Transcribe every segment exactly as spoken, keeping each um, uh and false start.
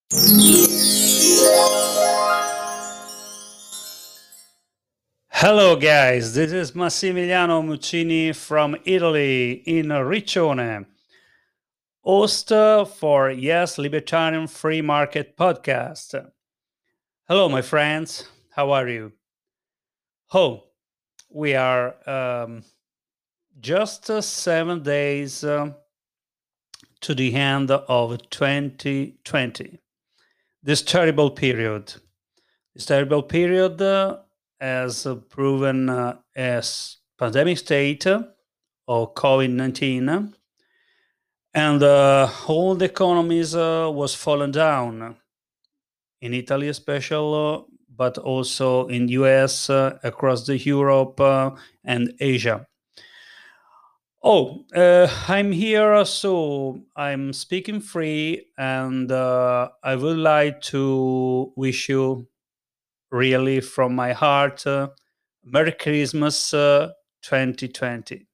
Hello, guys. This is Massimiliano Muccini from Italy in Riccione, host uh, for Yes Libertarian Free Market podcast. Hello, my friends. How are you? Oh, we are um, just uh, seven days uh, to the end of twenty twenty. This terrible period. This terrible period uh, has uh, proven uh, as pandemic state uh, of COVID nineteen, and uh, all the economies uh, was fallen down in Italy, especially, uh, but also in U S, uh, across the Europe uh, and Asia. Oh, uh, I'm here, so I'm speaking free, and uh, I would like to wish you really from my heart uh, Merry Christmas uh, twenty twenty.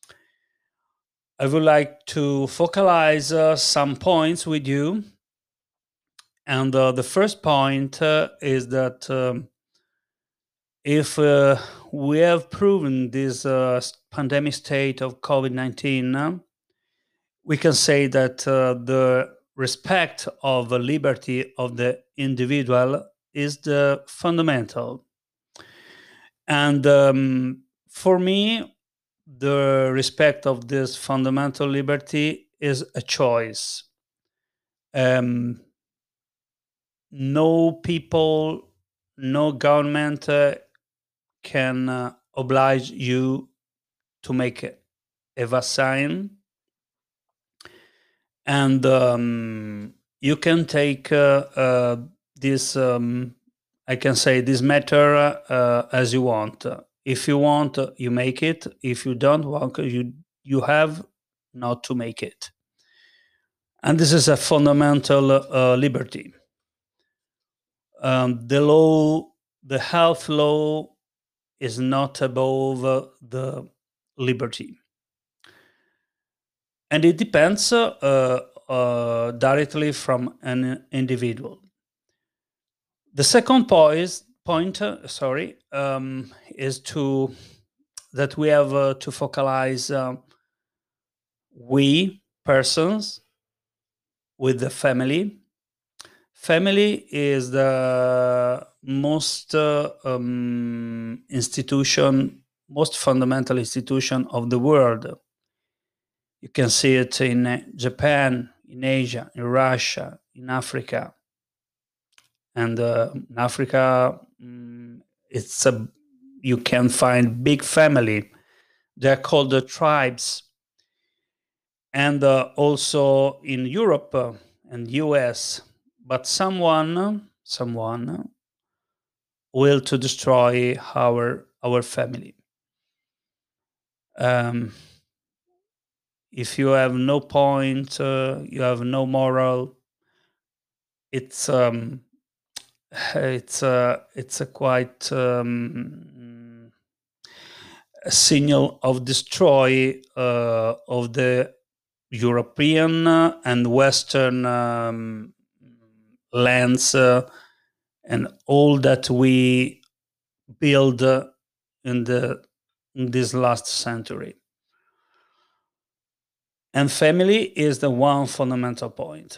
I would like to focalize uh, some points with you. And uh, the first point uh, is that um, if uh, we have proven this uh, s- pandemic state of COVID nineteen, uh, we can say that uh, the respect of the liberty of the individual is the fundamental. And um, for me, the respect of this fundamental liberty is a choice. Um, no people, no government uh, can uh, oblige you to make a, a vaccine, and um, you can take uh, uh, this. Um, I can say this matter uh, as you want. If you want, uh, you make it. If you don't want, you you have not to make it. And this is a fundamental uh, liberty. Um, the law, the health law, is not above uh, the liberty, and it depends uh, uh, directly from an individual. The second point, point uh, sorry, um, is to that we have uh, to focalize uh, we persons with the family. Family is the most uh, um, institution, most fundamental institution of the world. You can see it in uh, Japan, in Asia, in Russia, in Africa, and uh, in Africa, mm, it's a you can find big family. They're called the tribes, and uh, also in Europe uh, and U S. But someone, someone will to destroy our our family. Um, if you have no point, uh, you have no moral. It's um, it's a it's a quite um, a signal of destroy uh, of the European uh, and Western um, lands uh, and all that we build uh, in the in this last century. And family is the one fundamental point.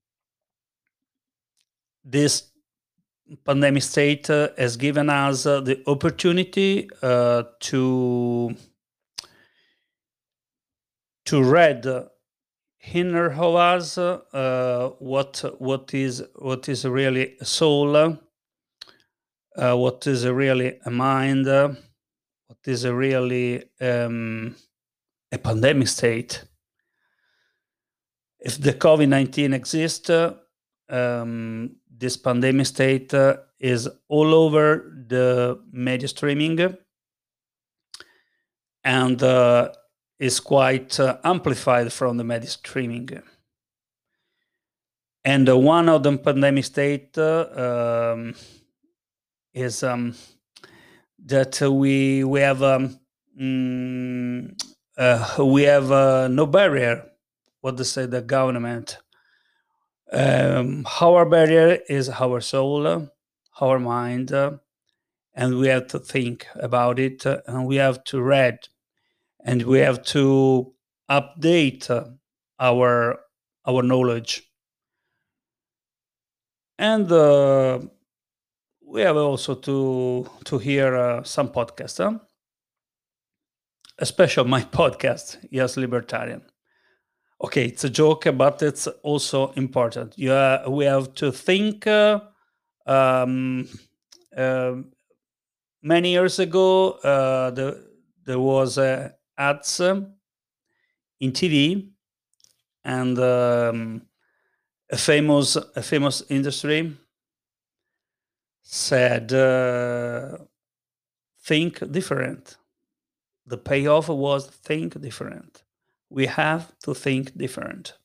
This pandemic state uh, has given us uh, the opportunity uh, to to read uh, inner of us uh, what what is what is really a soul, uh, what is really a mind, uh, what is really um, a pandemic state. If the COVID nineteen exists, uh, um, this pandemic state uh, is all over the media streaming and uh, is quite uh, amplified from the media streaming. And uh, one of the pandemic state uh, um, is um, that uh, we we have um, mm, uh, we have uh, no barrier. What to say the government? Um, our barrier is our soul, uh, our mind, uh, and we have to think about it, uh, and we have to read, and we have to update uh, our our knowledge, and uh, we have also to to hear uh, some podcasts, huh? Especially my podcast, Yes Libertarian. Okay, it's a joke, but it's also important. Yeah, we have to think. Uh, um, um Many years ago, uh, the, there was uh, ads um, in T V, and um, a famous a famous industry said, uh, "Think different." The payoff was think different. We have to think different.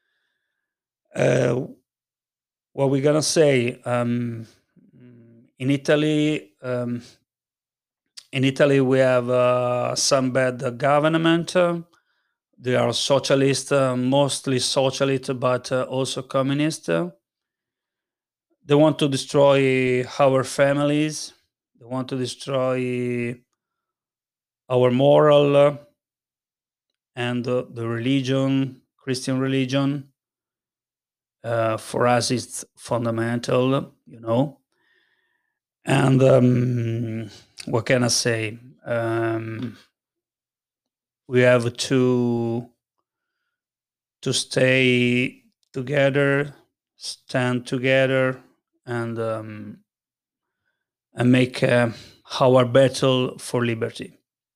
Uh, what we're gonna say um, in Italy? Um, in Italy, we have uh, some bad government. Uh, they are socialist, uh, mostly socialist, but uh, also communist. Uh, They want to destroy our families. They want to destroy our moral uh, and uh, the religion, Christian religion. Uh, for us, it's fundamental, you know. And um, what can I say? Um, we have to to stay together, stand together, and um, and make uh, our battle for liberty.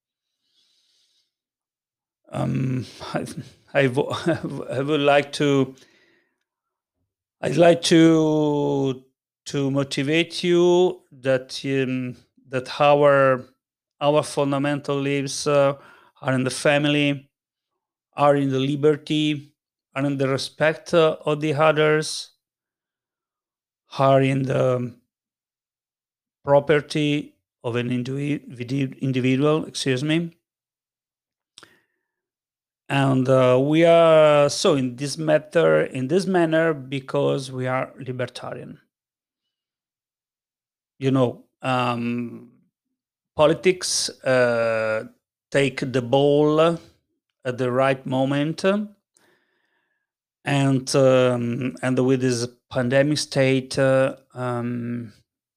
Um, I, I, wo- I would like to. I'd like to to motivate you that um, that our our fundamental lives uh, are in the family, are in the liberty, are in the respect uh, of the others, are in the property of an indivi- individual. Excuse me. And uh, we are so in this matter, in this manner, because we are libertarian. You know, um, politics uh, take the ball at the right moment, and um, and with this pandemic state, uh, um,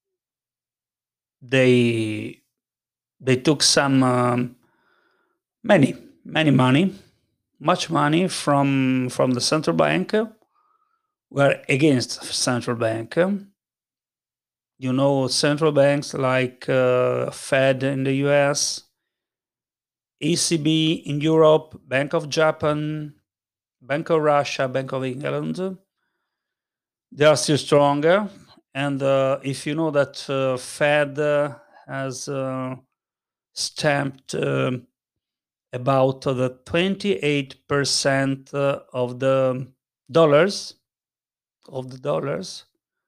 they they took some um, many many money, much money from from the central bank. We're against central bank. You know, central banks like uh, Fed in the U S, E C B in Europe, Bank of Japan, Bank of Russia, Bank of England, they are still stronger. And uh, if you know that uh, Fed uh, has uh, stamped um about uh, the twenty-eight percent uh, of the dollars of the dollars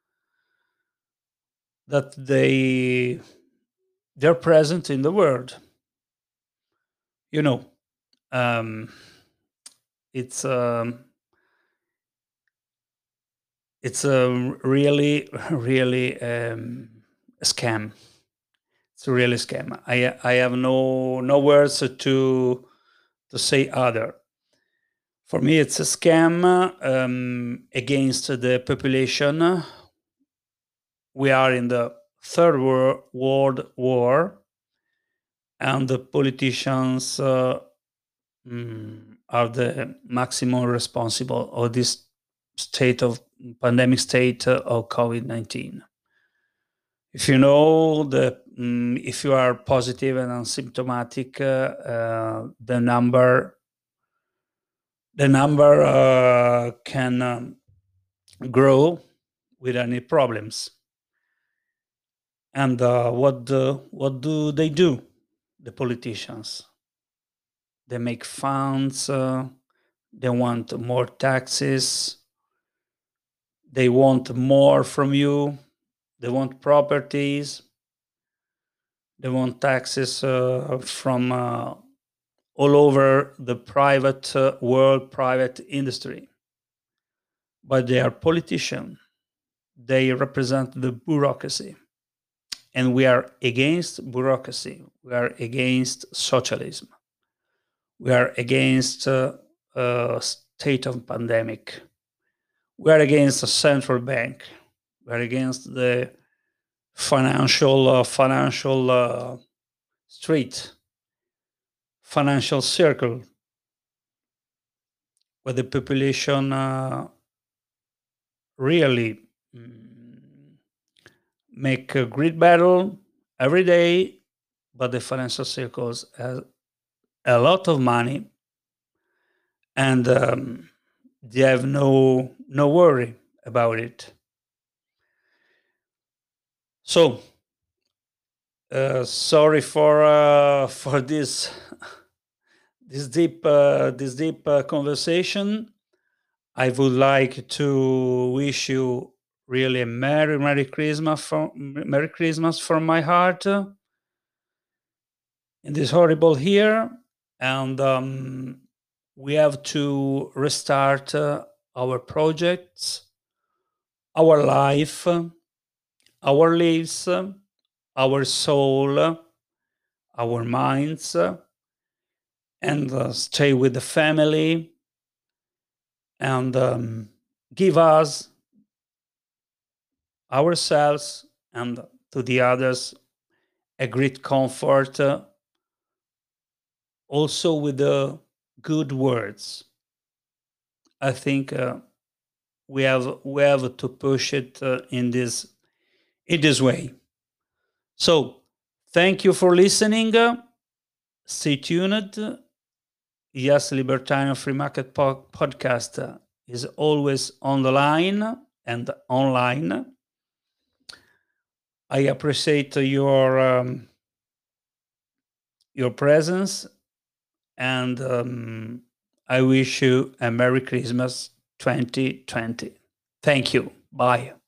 that they they're present in the world. You know, um, it's um, it's a really really um, a scam. It's a really scam. I I have no no words to to say other. For me, it's a scam um, against the population. We are in the third wor- world war, and the politicians uh, mm, are the maximum responsible of this state of pandemic state uh, of COVID nineteen. If you know the, mm, if you are positive and asymptomatic, uh, uh, the number, the number uh, can um, grow without any problems. And uh, what do, what do they do? The politicians, they make funds. Uh, they want more taxes. They want more from you. They want properties. They want taxes uh, from uh, all over the private uh, world, private industry. but they are politicians. They represent the bureaucracy. And we are against bureaucracy. We are against socialism. We are against uh, a state of pandemic. We are against the central bank. We are against the financial uh, financial uh, street, financial circle, where the population uh, really mm, make a great battle every day, but the financial circles have a lot of money, and um, they have no no worry about it. So uh, sorry for uh, for this this deep uh, this deep uh, conversation. I would like to wish you really a merry merry Christmas from Merry Christmas from my heart uh, in this horrible year, and um, we have to restart uh, our projects, our life, uh, our lives, uh, our soul, uh, our minds, uh, and uh, stay with the family, and um, give us ourselves and to the others a great comfort, uh, also with the good words. I think uh, we have we have to push it uh, in this in this way. So thank you for listening. Uh, stay tuned. Yes, Libertarian Free Market po- Podcast uh, is always on the line and online. I appreciate your um, your presence, and um, I wish you a Merry Christmas twenty twenty. Thank you. Bye.